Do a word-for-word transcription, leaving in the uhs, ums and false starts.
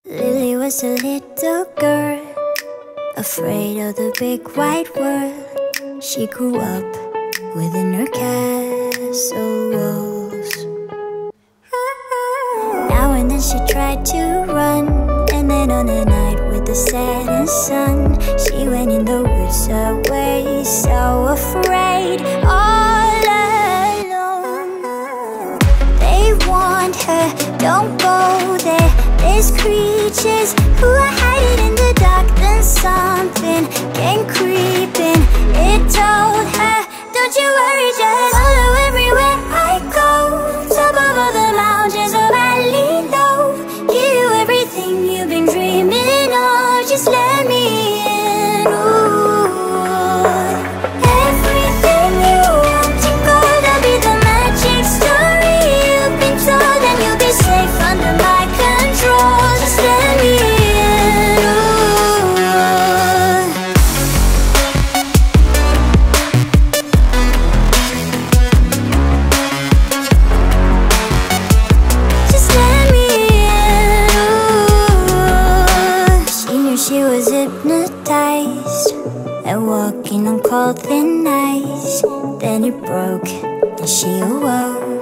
Lily was a little girl, afraid of the big white world. She grew up within her castle walls. Now and then she tried to run, and then on a night with the setting sun, she went in the woods away, so afraid, all alone. They warned her, don't go there, there's creatures who are hiding in the dark. Then something came creeping, it told her, don't you worry, just follow everywhere I go. Top of all the mountains or valley low, give you everything you've been dreaming of, just let me in. Ooh. Everything you want to go, that'll be the magic story you've been told, and you'll be safe under my control, just let me in. Ooh. Just let me in. Ooh. She knew she was hypnotized and walking on cold thin ice. Then it broke and she awoke.